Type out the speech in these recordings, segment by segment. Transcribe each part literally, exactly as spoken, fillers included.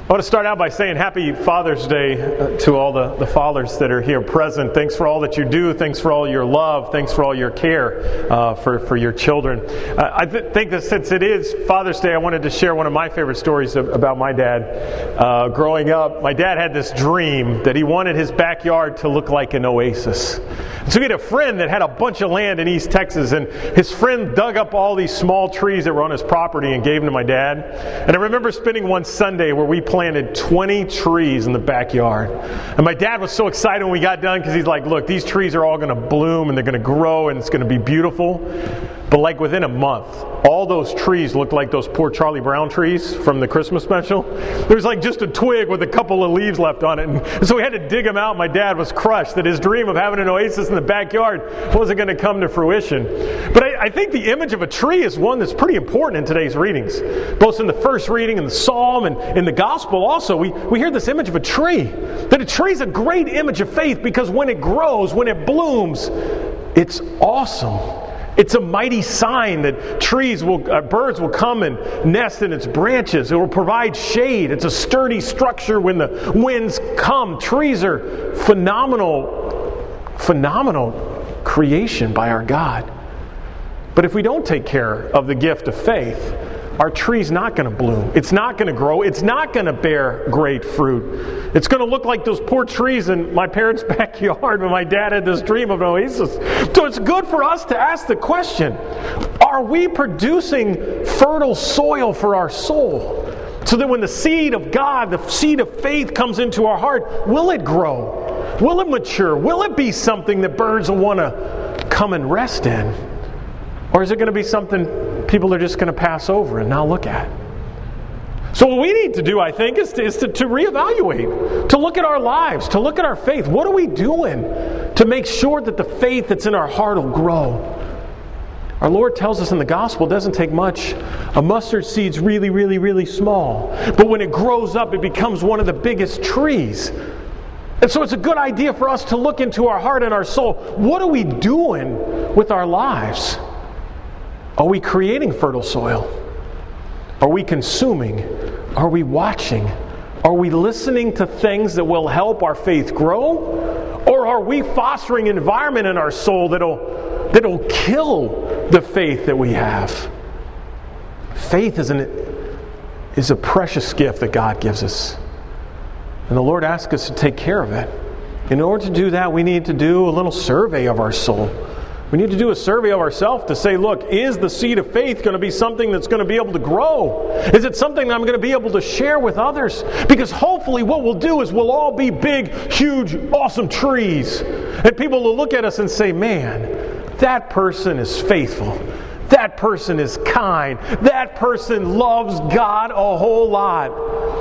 I want to start out by saying happy Father's Day to all the, the fathers that are here present. Thanks for all that you do. Thanks for all your love. Thanks for all your care uh, for, for your children. Uh, I th- think that since it is Father's Day, I wanted to share one of my favorite stories of, about my dad. Uh, growing up, my dad had this dream that he wanted his backyard to look like an oasis. So he had a friend that had a bunch of land in East Texas, and his friend dug up all these small trees that were on his property and gave them to my dad. And I remember spending one Sunday where we planted twenty trees in the backyard. And my dad was so excited when we got done because he's like, look, these trees are all going to bloom and they're going to grow and it's going to be beautiful. But like within a month, all those trees looked like those poor Charlie Brown trees from the Christmas special. There was like just a twig with a couple of leaves left on it. And so we had to dig them out. My dad was crushed that his dream of having an oasis in the backyard wasn't going to come to fruition. But I, I think the image of a tree is one that's pretty important in today's readings. Both in the first reading in the Psalm and in the Gospel also, we, we hear this image of a tree. That a tree is a great image of faith because when it grows, when it blooms, it's awesome. It's a mighty sign that trees will, uh, birds will come and nest in its branches. It will provide shade. It's a sturdy structure when the winds come. Trees are phenomenal, phenomenal creation by our God. But if we don't take care of the gift of faith, our tree's not going to bloom. It's not going to grow. It's not going to bear great fruit. It's going to look like those poor trees in my parents' backyard when my dad had this dream of an oasis. So it's good for us to ask the question, are we producing fertile soil for our soul? So that when the seed of God, the seed of faith comes into our heart, will it grow? Will it mature? Will it be something that birds will want to come and rest in? Or is it going to be something people are just going to pass over and not look at? So what we need to do, I think, is to, is to, to reevaluate, to look at our lives, to look at our faith. What are we doing to make sure that the faith that's in our heart will grow? Our Lord tells us in the Gospel it doesn't take much. A mustard seed's really, really, really small. But when it grows up, it becomes one of the biggest trees. And so it's a good idea for us to look into our heart and our soul. What are we doing with our lives? Are we creating fertile soil? Are we consuming? Are we watching? Are we listening to things that will help our faith grow? Or are we fostering an environment in our soul that'll, that'll kill the faith that we have? Faith is, an, is a precious gift that God gives us. And the Lord asks us to take care of it. In order to do that, we need to do a little survey of our soul. We need to do a survey of ourselves to say, look, is the seed of faith going to be something that's going to be able to grow? Is it something that I'm going to be able to share with others? Because hopefully what we'll do is we'll all be big, huge, awesome trees. And people will look at us and say, man, that person is faithful. That person is kind. That person loves God a whole lot.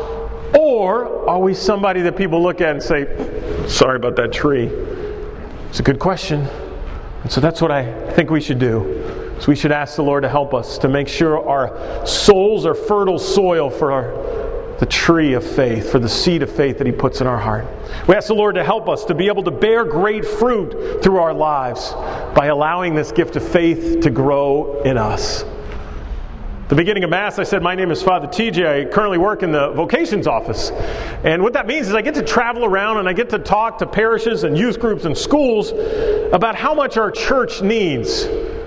Or are we somebody that people look at and say, sorry about that tree? It's a good question. And so that's what I think we should do. So we should ask the Lord to help us to make sure our souls are fertile soil for our, the tree of faith, for the seed of faith that He puts in our heart. We ask the Lord to help us to be able to bear great fruit through our lives by allowing this gift of faith to grow in us. At the beginning of Mass, I said, my name is Father T J. I currently work in the vocations office. And what that means is I get to travel around and I get to talk to parishes and youth groups and schools about how much our church needs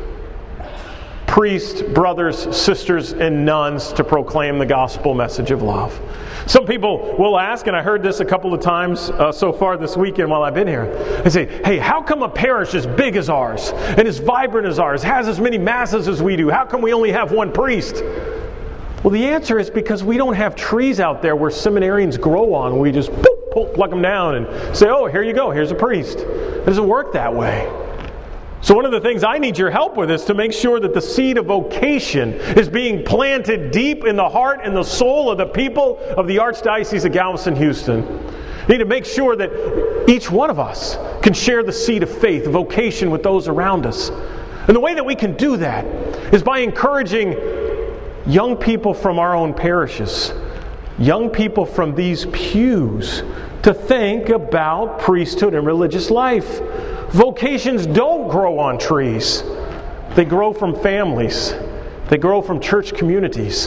priests, brothers, sisters, and nuns to proclaim the gospel message of love. Some people will ask, and I heard this a couple of times uh, so far this weekend while I've been here. They say, hey, how come a parish as big as ours and as vibrant as ours has as many masses as we do? How come we only have one priest? Well, the answer is because we don't have trees out there where seminarians grow on. We just boop, boop, pluck them down and say, oh, here you go, here's a priest. It doesn't work that way. So one of the things I need your help with is to make sure that the seed of vocation is being planted deep in the heart and the soul of the people of the Archdiocese of Galveston-Houston. We need to make sure that each one of us can share the seed of faith, vocation with those around us. And the way that we can do that is by encouraging young people from our own parishes, young people from these pews, to think about priesthood and religious life. Vocations don't grow on trees. They grow from families. They grow from church communities.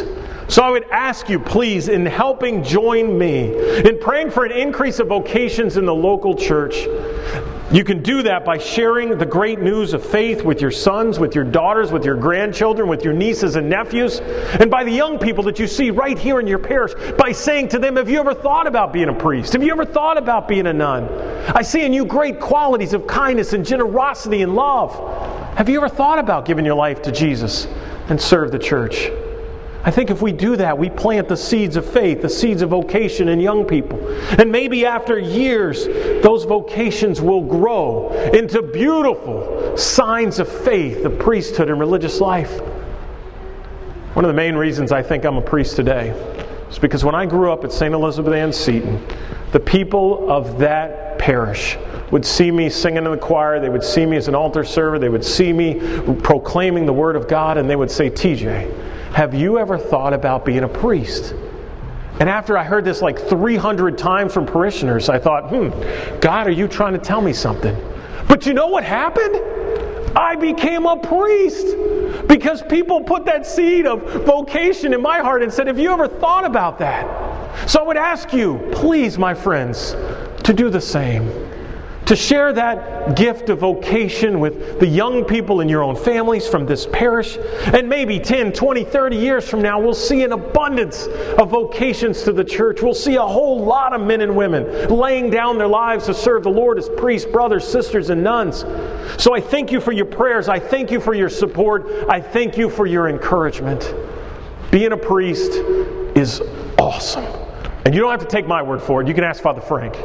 So I would ask you, please, in helping join me in praying for an increase of vocations in the local church. You can do that by sharing the great news of faith with your sons, with your daughters, with your grandchildren, with your nieces and nephews, and by the young people that you see right here in your parish, by saying to them, have you ever thought about being a priest? Have you ever thought about being a nun? I see in you great qualities of kindness and generosity and love. Have you ever thought about giving your life to Jesus and serve the church? I think if we do that, we plant the seeds of faith, the seeds of vocation in young people. And maybe after years, those vocations will grow into beautiful signs of faith, of priesthood and religious life. One of the main reasons I think I'm a priest today is because when I grew up at Saint Elizabeth Ann Seton, the people of that parish would see me singing in the choir, they would see me as an altar server, they would see me proclaiming the Word of God, and they would say, T J, have you ever thought about being a priest? And after I heard this like three hundred times from parishioners, I thought, hmm, God, are you trying to tell me something? But you know what happened? I became a priest because people put that seed of vocation in my heart and said, have you ever thought about that? So I would ask you, please, my friends, to do the same. To share that gift of vocation with the young people in your own families from this parish. And maybe ten, twenty, thirty years from now, we'll see an abundance of vocations to the church. We'll see a whole lot of men and women laying down their lives to serve the Lord as priests, brothers, sisters, and nuns. So I thank you for your prayers. I thank you for your support. I thank you for your encouragement. Being a priest is awesome. And you don't have to take my word for it. You can ask Father Frank.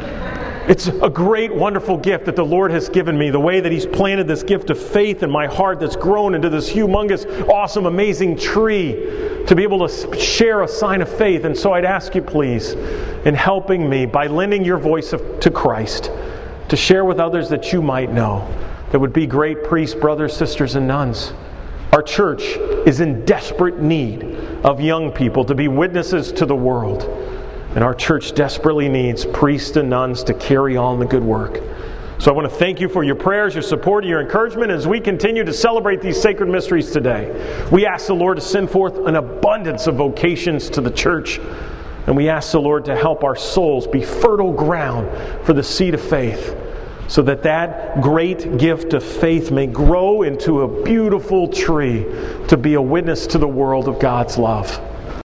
It's a great, wonderful gift that the Lord has given me. The way that He's planted this gift of faith in my heart that's grown into this humongous, awesome, amazing tree to be able to share a sign of faith. And so I'd ask you, please, in helping me by lending your voice of, to Christ, to share with others that you might know that would be great priests, brothers, sisters, and nuns. Our church is in desperate need of young people to be witnesses to the world. And our church desperately needs priests and nuns to carry on the good work. So I want to thank you for your prayers, your support, and your encouragement as we continue to celebrate these sacred mysteries today. We ask the Lord to send forth an abundance of vocations to the church. And we ask the Lord to help our souls be fertile ground for the seed of faith, so that that great gift of faith may grow into a beautiful tree to be a witness to the world of God's love.